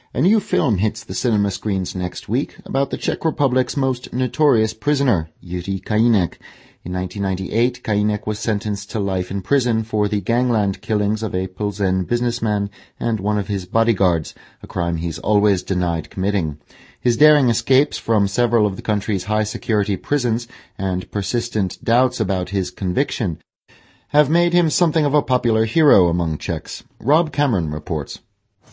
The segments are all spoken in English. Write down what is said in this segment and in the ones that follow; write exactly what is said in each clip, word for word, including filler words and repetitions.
A new film hits the cinema screens next week about the Czech Republic's most notorious prisoner, Jiří Kajínek. In nineteen ninety-eight, Kajínek was sentenced to life in prison for the gangland killings of a Plzeň businessman and one of his bodyguards, a crime he's always denied committing. His daring escapes from several of the country's high-security prisons and persistent doubts about his conviction have made him something of a popular hero among Czechs. Rob Cameron reports.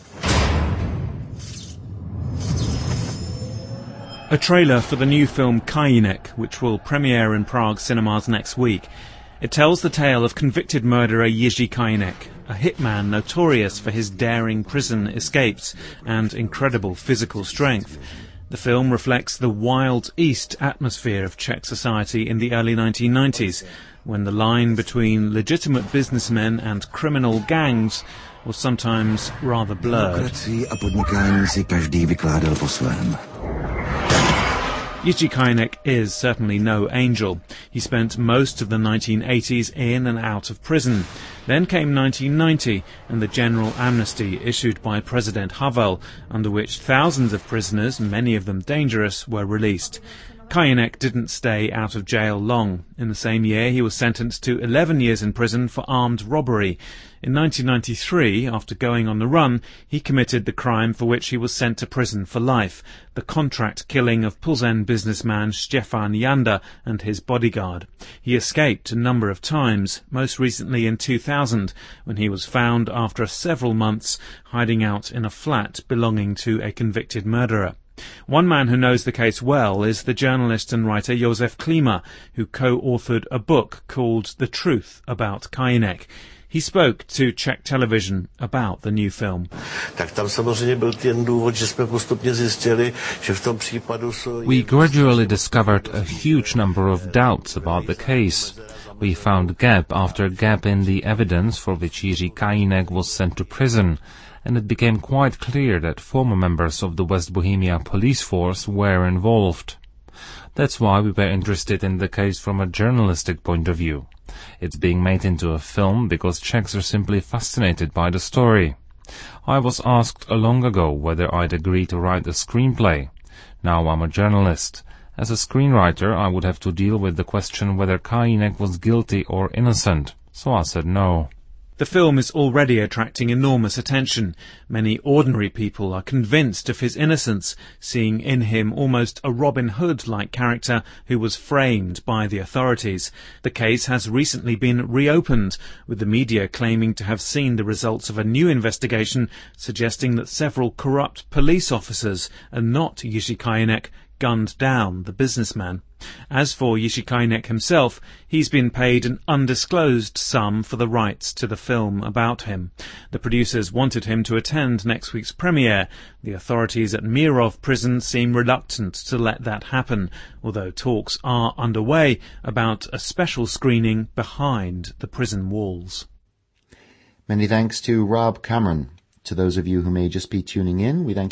A trailer for the new film Kajínek, which will premiere in Prague cinemas next week. It tells the tale of convicted murderer Jiří Kajínek, a hitman notorious for his daring prison escapes and incredible physical strength. The film reflects the Wild East atmosphere of Czech society in the early nineteen nineties, when the line between legitimate businessmen and criminal gangs was sometimes rather blurred. Jiří Kajínek is certainly no angel. He spent most of the nineteen eighties in and out of prison. Then came nineteen ninety and the general amnesty issued by President Havel, under which thousands of prisoners, many of them dangerous, were released. Kajínek didn't stay out of jail long. In the same year, he was sentenced to eleven years in prison for armed robbery. In nineteen ninety-three, after going on the run, he committed the crime for which he was sent to prison for life, the contract killing of Plzeň businessman Stefan Janda and his bodyguard. He escaped a number of times, most recently in two thousand, when he was found after several months hiding out in a flat belonging to a convicted murderer. One man who knows the case well is the journalist and writer Josef Klima, who co-authored a book called The Truth About Kajínek. He spoke to Czech television about the new film. We gradually discovered a huge number of doubts about the case. We found gap after gap in the evidence for which Jiří Kajínek was sent to prison, and it became quite clear that former members of the West Bohemia police force were involved. That's why we were interested in the case from a journalistic point of view. It's being made into a film because Czechs are simply fascinated by the story. I was asked long ago whether I'd agree to write the screenplay. Now I'm a journalist. As a screenwriter, I would have to deal with the question whether Kajínek was guilty or innocent, so I said no. The film is already attracting enormous attention. Many ordinary people are convinced of his innocence, seeing in him almost a Robin Hood-like character who was framed by the authorities. The case has recently been reopened, with the media claiming to have seen the results of a new investigation suggesting that several corrupt police officers, and not Jiří Kajínek, gunned down the businessman. As for Jiří Kajínek himself, he's been paid an undisclosed sum for the rights to the film about him. The producers wanted him to attend next week's premiere. The authorities at Mírov prison seem reluctant to let that happen, although talks are underway about a special screening behind the prison walls. Many thanks to Rob Cameron. To those of you who may just be tuning in, we thank